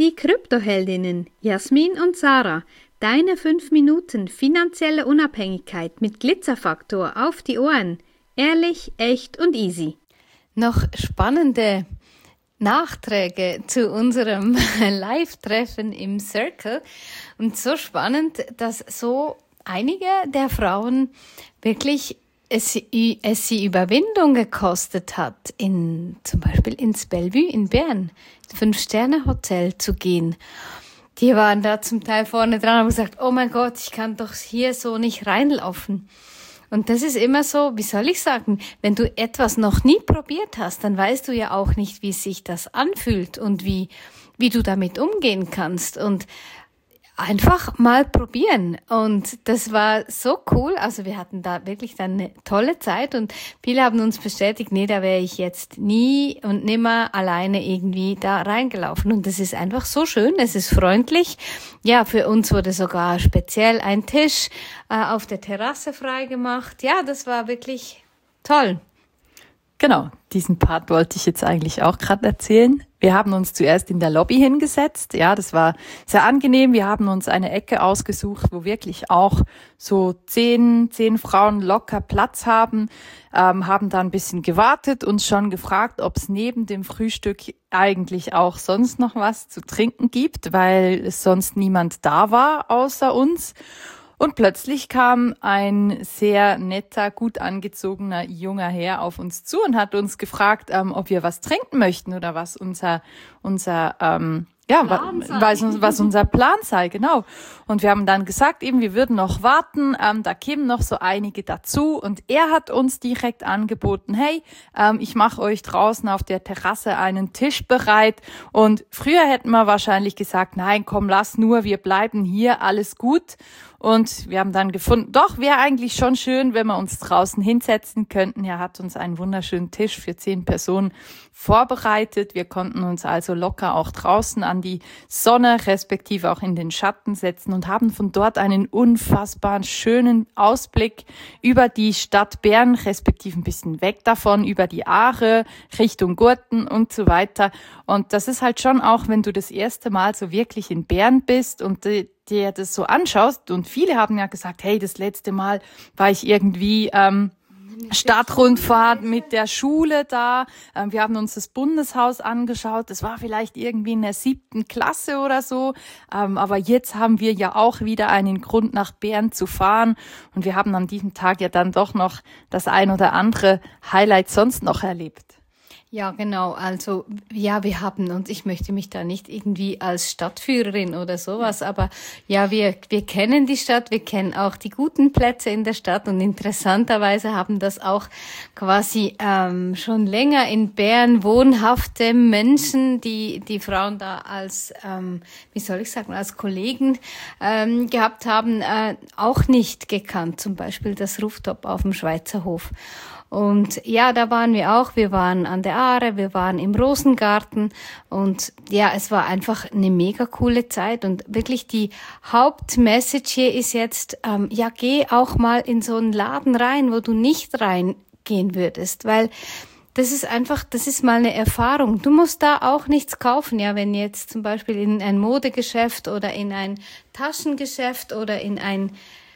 Die Kryptoheldinnen Jasmin und Sarah, deine 5 Minuten finanzielle Unabhängigkeit mit Glitzerfaktor auf die Ohren. Ehrlich, echt und easy. Noch spannende Nachträge zu unserem Live-Treffen im Circle. Und so spannend, dass so einige der Frauen wirklich es sie Überwindung gekostet hat, zum Beispiel ins Bellevue in Bern, 5-Sterne-Hotel zu gehen. Die waren da zum Teil vorne dran und haben gesagt, oh mein Gott, ich kann doch hier so nicht reinlaufen. Und das ist immer so, wie soll ich sagen, wenn du etwas noch nie probiert hast, dann weißt du ja auch nicht, wie sich das anfühlt und wie du damit umgehen kannst. Und einfach mal probieren. Und das war so cool. Also wir hatten da wirklich dann eine tolle Zeit und viele haben uns bestätigt, nee, da wäre ich jetzt nie und nimmer alleine irgendwie da reingelaufen. Und das ist einfach so schön. Es ist freundlich. Ja, für uns wurde sogar speziell ein Tisch auf der Terrasse freigemacht. Ja, das war wirklich toll. Genau, diesen Part wollte ich jetzt eigentlich auch gerade erzählen. Wir haben uns zuerst in der Lobby hingesetzt. Ja, das war sehr angenehm. Wir haben uns eine Ecke ausgesucht, wo wirklich auch so 10 Frauen locker Platz haben, haben da ein bisschen gewartet, uns schon gefragt, ob es neben dem Frühstück eigentlich auch sonst noch was zu trinken gibt, weil es sonst niemand da war außer uns. Und plötzlich kam ein sehr netter, gut angezogener junger Herr auf uns zu und hat uns gefragt, ob wir was trinken möchten oder was unser was unser Plan sei, genau. Und wir haben dann gesagt, eben, wir würden noch warten, da kämen noch so einige dazu. Und er hat uns direkt angeboten, hey, ich mache euch draußen auf der Terrasse einen Tisch bereit. Und früher hätten wir wahrscheinlich gesagt, nein, komm, lass nur, wir bleiben hier, alles gut. Und wir haben dann gefunden, doch, wäre eigentlich schon schön, wenn wir uns draußen hinsetzen könnten. Er hat uns einen wunderschönen Tisch für 10 Personen vorbereitet. Wir konnten uns also locker auch draußen an die Sonne, respektive auch in den Schatten setzen und haben von dort einen unfassbaren schönen Ausblick über die Stadt Bern, respektive ein bisschen weg davon, über die Aare, Richtung Gurten und so weiter. Und das ist halt schon auch, wenn du das erste Mal so wirklich in Bern bist und dir das so anschaust, und viele haben ja gesagt, hey, das letzte Mal war ich irgendwie Stadtrundfahrt mit der Schule da. Wir haben uns das Bundeshaus angeschaut. Das war vielleicht irgendwie in der 7. Klasse oder so. Aber jetzt haben wir ja auch wieder einen Grund, nach Bern zu fahren. Und wir haben an diesem Tag ja dann doch noch das ein oder andere Highlight sonst noch erlebt. Ja, genau. Also, ja, wir haben, und ich möchte mich da nicht irgendwie als Stadtführerin oder sowas, aber ja, wir kennen die Stadt, wir kennen auch die guten Plätze in der Stadt und interessanterweise haben das auch quasi schon länger in Bern wohnhafte Menschen, die Frauen da als, als Kollegen gehabt haben, auch nicht gekannt. Zum Beispiel das Rooftop auf dem Schweizer Hof. Und ja, da waren wir auch. Wir waren an der Aare, wir waren im Rosengarten und ja, es war einfach eine mega coole Zeit und wirklich die Hauptmessage hier ist jetzt, geh auch mal in so einen Laden rein, wo du nicht reingehen würdest, weil das ist mal eine Erfahrung. Du musst da auch nichts kaufen, ja, wenn jetzt zum Beispiel in ein Modegeschäft oder in ein Taschengeschäft oder in ein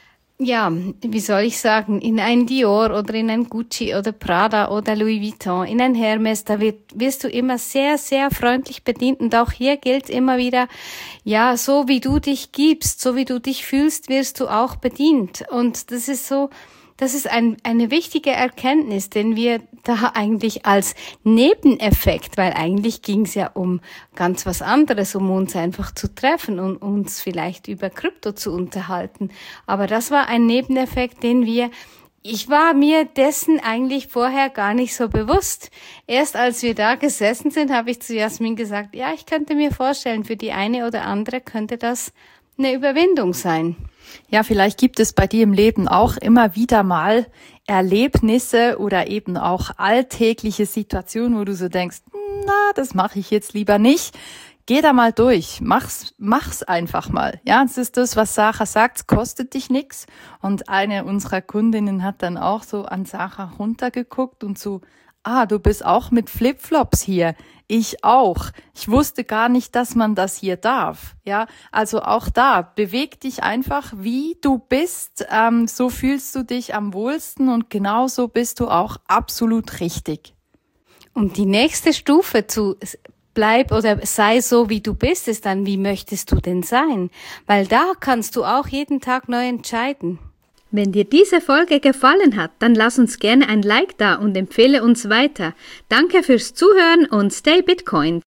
in ein Dior oder in ein Gucci oder Prada oder Louis Vuitton, in ein Hermes, da wirst du immer sehr, sehr freundlich bedient und auch hier gilt immer wieder, ja, so wie du dich gibst, so wie du dich fühlst, wirst du auch bedient und das ist eine wichtige Erkenntnis, den wir da eigentlich als Nebeneffekt, weil eigentlich ging es ja um ganz was anderes, um uns einfach zu treffen und uns vielleicht über Krypto zu unterhalten. Aber das war ein Nebeneffekt, ich war mir dessen eigentlich vorher gar nicht so bewusst. Erst als wir da gesessen sind, habe ich zu Jasmin gesagt, ja, ich könnte mir vorstellen, für die eine oder andere könnte das eine Überwindung sein. Ja, vielleicht gibt es bei dir im Leben auch immer wieder mal Erlebnisse oder eben auch alltägliche Situationen, wo du so denkst, na, das mache ich jetzt lieber nicht. Geh da mal durch, mach's einfach mal. Ja, es ist das, was Sarah sagt, es kostet dich nichts. Und eine unserer Kundinnen hat dann auch so an Sarah runtergeguckt und so Ah, du bist auch mit Flipflops hier. Ich auch. Ich wusste gar nicht, dass man das hier darf. Ja, also auch da, beweg dich einfach, wie du bist. So fühlst du dich am wohlsten und genauso bist du auch absolut richtig. Und die nächste Stufe zu bleib oder sei so, wie du bist, ist dann, wie möchtest du denn sein? Weil da kannst du auch jeden Tag neu entscheiden. Wenn dir diese Folge gefallen hat, dann lass uns gerne ein Like da und empfehle uns weiter. Danke fürs Zuhören und stay Bitcoin.